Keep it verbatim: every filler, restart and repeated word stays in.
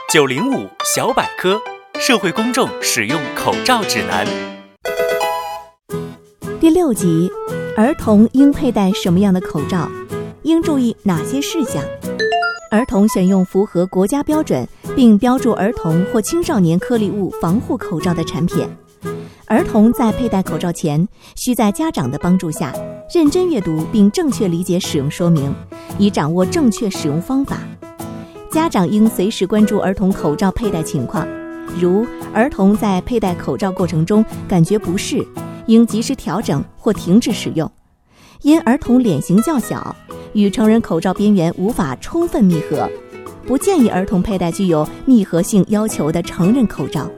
九零五小百科，社会公众使用口罩指南。 第六集，儿童应佩戴什么样的口罩？应注意哪些事项？儿童选用符合国家标准并标注儿童或青少年颗粒物防护口罩的产品。儿童在佩戴口罩前，需在家长的帮助下，认真阅读并正确理解使用说明，以掌握正确使用方法。家长应随时关注儿童口罩佩戴情况，如儿童在佩戴口罩过程中感觉不适，应及时调整或停止使用。因儿童脸型较小，与成人口罩边缘无法充分密合，不建议儿童佩戴具有密合性要求的成人口罩。